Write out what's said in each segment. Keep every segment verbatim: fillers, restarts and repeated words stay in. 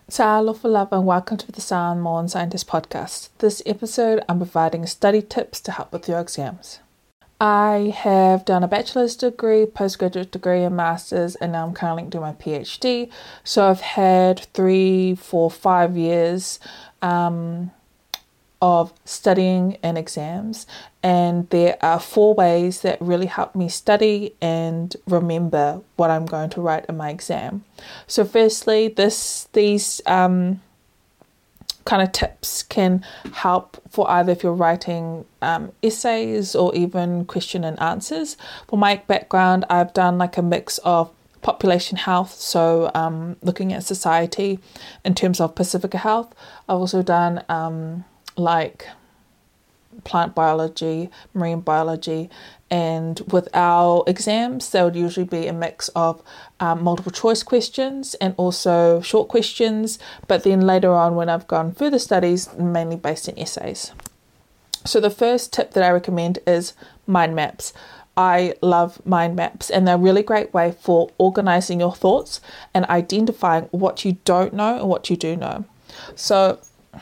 Talofa love and welcome to the Sound More Scientist podcast. This episode I'm providing study tips to help with your exams. I have done a bachelor's degree, postgraduate degree and master's, and now I'm currently doing my PhD. So I've had three, four, five years um, of studying and exams, and there are four ways that really help me study and remember what I'm going to write in my exam. So firstly, this these um, kind of tips can help for either if you're writing um, essays or even question and answers. For my background, I've done like a mix of population health, so um, looking at society in terms of Pacifica health. I've also done um, like plant biology, marine biology, and with our exams there would usually be a mix of um, multiple choice questions and also short questions, but then later on when I've gone further studies, mainly based in essays. So the first tip that I recommend is mind maps. I love mind maps, and they're a really great way for organizing your thoughts and identifying what you don't know and what you do know. So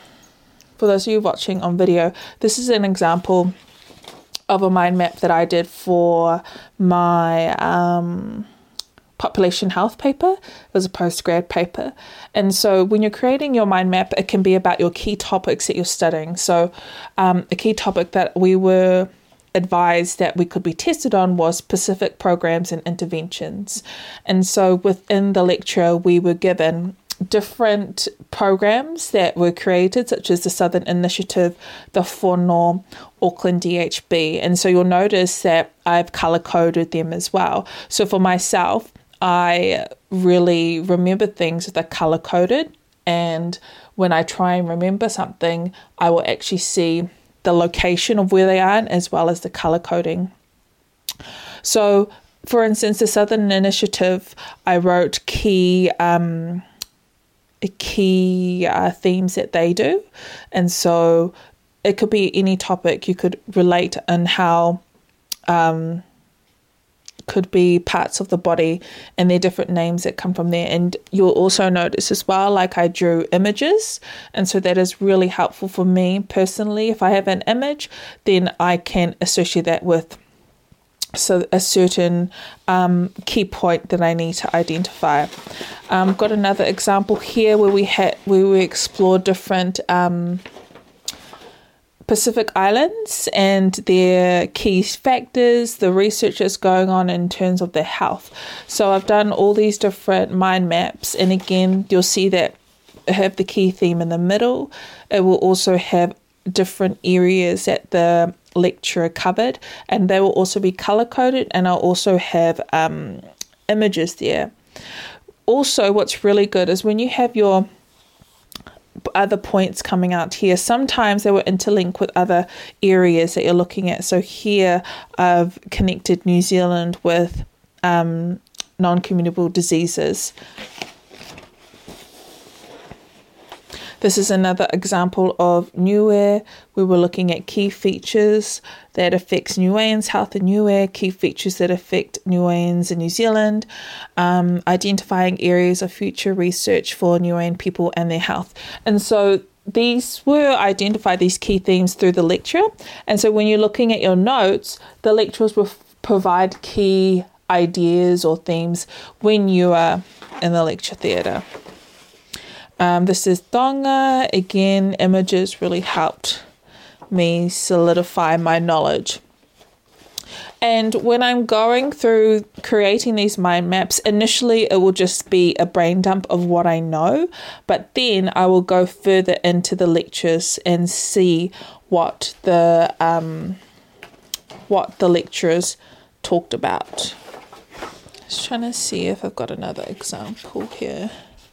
for those of you watching on video, this is an example of a mind map that I did for my um, population health paper. It was a postgrad paper. And so when you're creating your mind map, it can be about your key topics that you're studying. So um, a key topic that we were advised that we could be tested on was specific programs and interventions. And so within the lecture, we were given different programs that were created, such as the Southern Initiative, the Whānau, Auckland D H B. And so you'll notice that I've color coded them as well. So for myself, I really remember things that are color coded. And when I try and remember something, I will actually see the location of where they are as well as the color coding. So for instance, the Southern Initiative, I wrote key um, key uh, themes that they do, and so it could be any topic you could relate and how um could be parts of the body and their different names that come from there. And you'll also notice as well, like I drew images, and so that is really helpful for me personally. If I have an image, then I can associate that with so a certain um, key point that I need to identify. Um, got another example here where we had where we explored different um, Pacific islands and their key factors, the research that's going on in terms of their health. So I've done all these different mind maps, and again, you'll see that I have the key theme in the middle. It will also have different areas that the lecturer covered, and they will also be color coded, and I'll also have um, images there. Also, what's really good is when you have your other points coming out here, sometimes they will interlink with other areas that you're looking at. So here I've connected New Zealand with um, non-communicable diseases. This is another example of Niue. We were looking at key features that affects Niueans' health in Niue, key features that affect Niueans in New Zealand, um, identifying areas of future research for Niuean people and their health. And so these were identified, these key themes, through the lecture. And so when you're looking at your notes, the lecturers will f- provide key ideas or themes when you are in the lecture theatre. Um, this is Tonga. Again, images really helped me solidify my knowledge. And when I'm going through creating these mind maps, initially it will just be a brain dump of what I know, but then I will go further into the lectures and see what the um, what the lecturers talked about. Just trying to see if I've got another example here.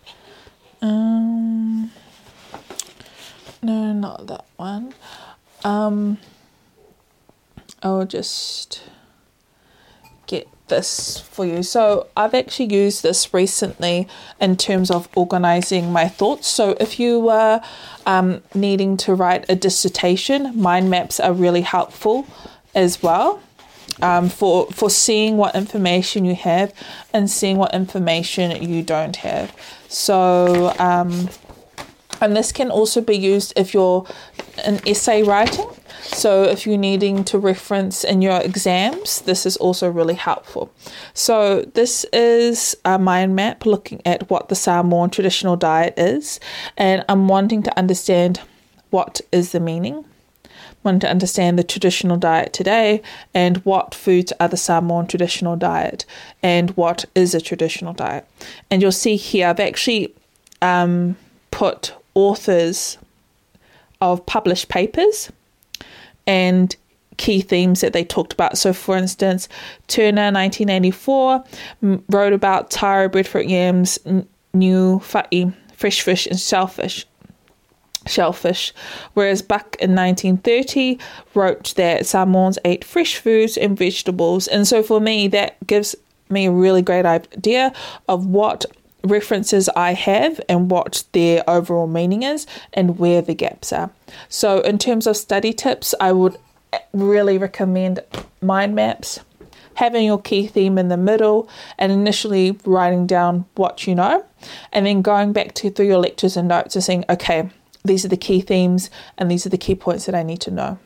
Um, no, not that one. Um, I'll just get this for you. So I've actually used this recently in terms of organizing my thoughts. So if you were um, needing to write a dissertation, mind maps are really helpful as well. um, for for seeing what information you have and seeing what information you don't have. So, um, and this can also be used if you're in essay writing. So if you're needing to reference in your exams, this is also really helpful. So this is a mind map looking at what the Samoan traditional diet is, and I'm wanting to understand what is the meaning, wanting to understand the traditional diet today, and what foods are the Samoan traditional diet, and what is a traditional diet. And you'll see here I've actually um, put authors of published papers and key themes that they talked about. So for instance, Turner nineteen eighty-four wrote about taro, breadfruit yams, new fa'i, fresh fish and shellfish. shellfish, whereas Buck in nineteen thirty wrote that Samoans ate fresh foods and vegetables. And so for me, that gives me a really great idea of what references I have and what their overall meaning is and where the gaps are. So in terms of study tips, I would really recommend mind maps, having your key theme in the middle and initially writing down what you know, and then going back to through your lectures and notes and saying, okay, these are the key themes and these are the key points that I need to know.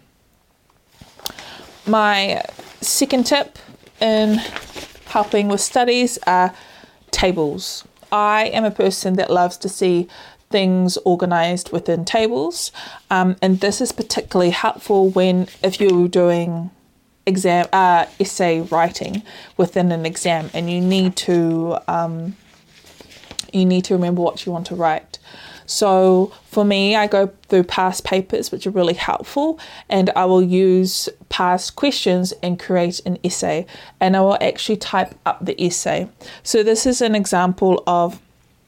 My second tip in helping with studies are tables. I am a person that loves to see things organized within tables, um, and this is particularly helpful when if you're doing exam uh, essay writing within an exam and you need to um, you need to remember what you want to write. So for me, I go through past papers, which are really helpful, and I will use past questions and create an essay, and I will actually type up the essay. So this is an example of,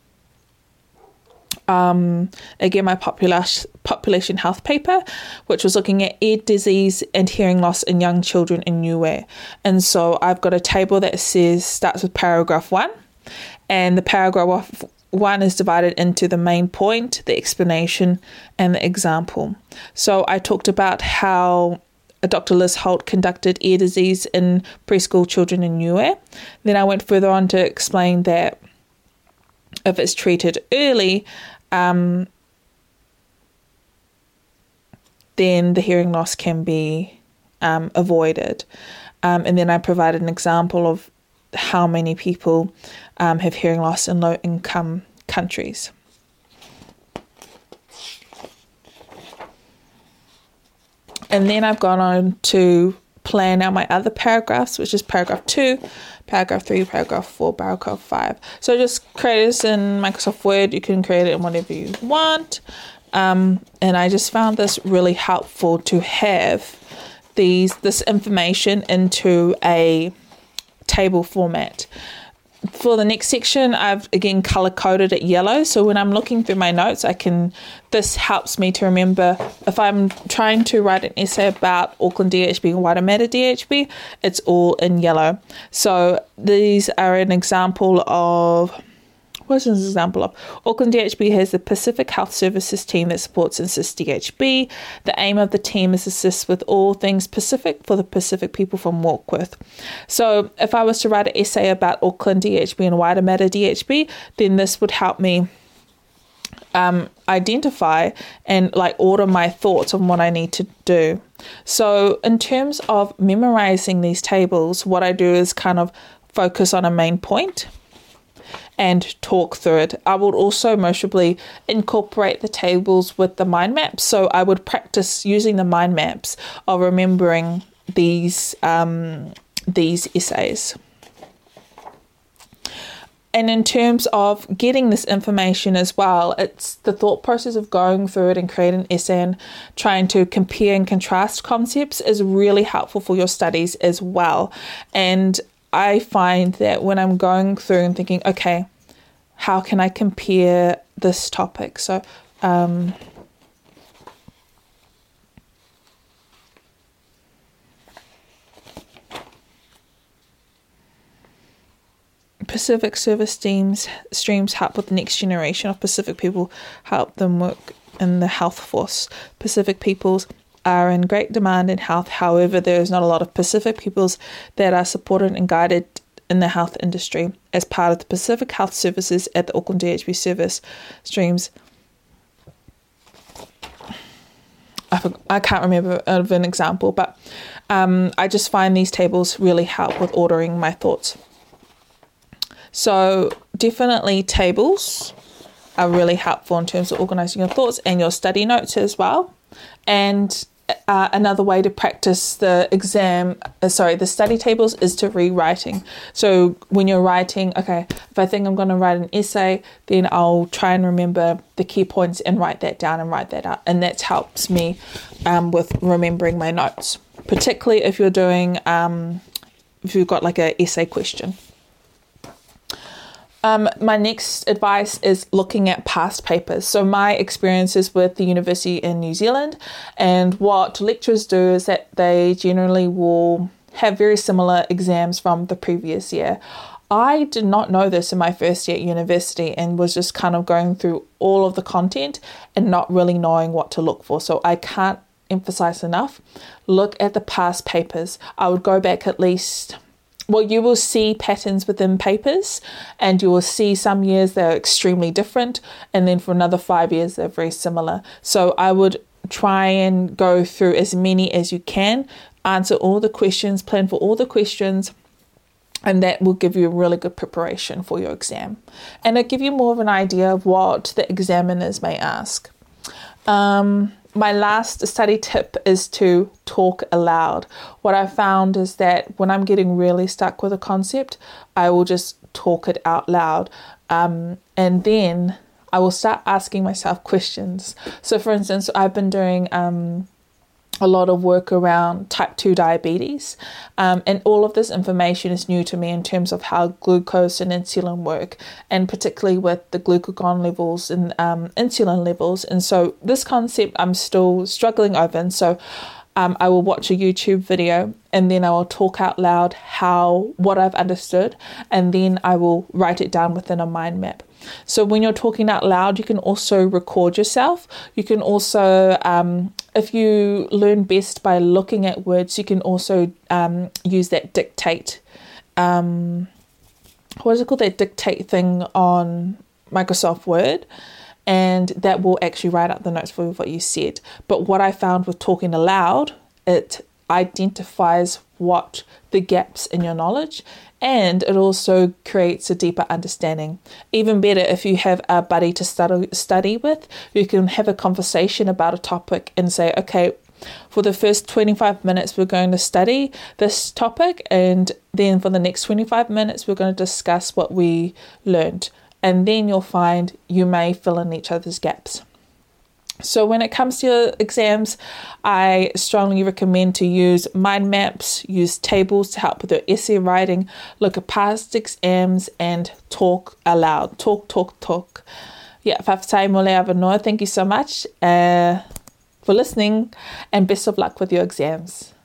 um, again, my population, population health paper, which was looking at ear disease and hearing loss in young children in Niue. And so I've got a table that says, starts with paragraph one, and the paragraph one is divided into the main point, the explanation, and the example. So I talked about how Doctor Liz Holt conducted ear disease in preschool children in Niue. Then I went further on to explain that if it's treated early, um, then the hearing loss can be um, avoided. Um, and then I provided an example of how many people um, have hearing loss in low-income countries. And then I've gone on to plan out my other paragraphs, which is paragraph two, paragraph three, paragraph four, paragraph five. So just create this in Microsoft Word. You can create it in whatever you want. Um, and I just found this really helpful to have these this information into a table format. For the next section, I've again color coded it yellow. So when I'm looking through my notes, I can, this helps me to remember if I'm trying to write an essay about Auckland D H B and Waitemata D H B, it's all in yellow. So these are an example of, what is an example of? Auckland D H B has the Pacific Health Services team that supports and assists D H B. The aim of the team is to assist with all things Pacific for the Pacific people from Warkworth. So if I was to write an essay about Auckland D H B and Waitemata D H B, then this would help me um, identify and like order my thoughts on what I need to do. So in terms of memorizing these tables, what I do is kind of focus on a main point and talk through it. I would also most probably incorporate the tables with the mind maps. So I would practice using the mind maps of remembering these um, these essays. And in terms of getting this information as well, it's the thought process of going through it and creating an essay and trying to compare and contrast concepts is really helpful for your studies as well. And I find that when I'm going through and thinking, okay, how can I compare this topic? So, um, Pacific service streams, streams help with the next generation of Pacific people, help them work in the health force. Pacific peoples are in great demand in health. However, there is not a lot of Pacific pupils that are supported and guided in the health industry as part of the Pacific Health Services at the Auckland D H B service streams. I, I can't remember of an example, but um, I just find these tables really help with ordering my thoughts. So definitely tables are really helpful in terms of organising your thoughts and your study notes as well. And uh, another way to practice the exam, uh, sorry, the study tables is to rewriting. So when you're writing, okay, if I think I'm going to write an essay, then I'll try and remember the key points and write that down and write that out. And that helps me um, with remembering my notes, particularly if you're doing, um, if you've got like an essay question. Um, my next advice is looking at past papers. So my experiences with the university in New Zealand, and what lecturers do is that they generally will have very similar exams from the previous year. I did not know this in my first year at university and was just kind of going through all of the content and not really knowing what to look for. So I can't emphasize enough, look at the past papers. I would go back at least... Well, you will see patterns within papers, and you will see some years they're extremely different, and then for another five years they're very similar. So I would try and go through as many as you can, answer all the questions, plan for all the questions, and that will give you a really good preparation for your exam. And it'll give you more of an idea of what the examiners may ask. Um... My last study tip is to talk aloud. What I found is that when I'm getting really stuck with a concept, I will just talk it out loud. Um, and then I will start asking myself questions. So for instance, I've been doing um, a lot of work around type two diabetes. Um, and all of this information is new to me in terms of how glucose and insulin work, and particularly with the glucagon levels and um, insulin levels. And so this concept I'm still struggling over. And so um, I will watch a YouTube video, and then I will talk out loud how what I've understood, and then I will write it down within a mind map. So when you're talking out loud, you can also record yourself. You can also, um, if you learn best by looking at words, you can also um, use that dictate. Um, what is it called? That dictate thing on Microsoft Word. And that will actually write out the notes for what you said. But what I found with talking aloud, it identifies what the gaps in your knowledge, and it also creates a deeper understanding. Even better, if you have a buddy to study, study with, you can have a conversation about a topic and say, okay, for the first twenty-five minutes, we're going to study this topic, and then for the next twenty-five minutes, we're going to discuss what we learned. And then you'll find you may fill in each other's gaps. So when it comes to your exams, I strongly recommend to use mind maps, use tables to help with your essay writing, look at past exams, and talk aloud. Talk, talk, talk. Yeah, whawhai mole awa noa. Thank you so much uh, for listening, and best of luck with your exams.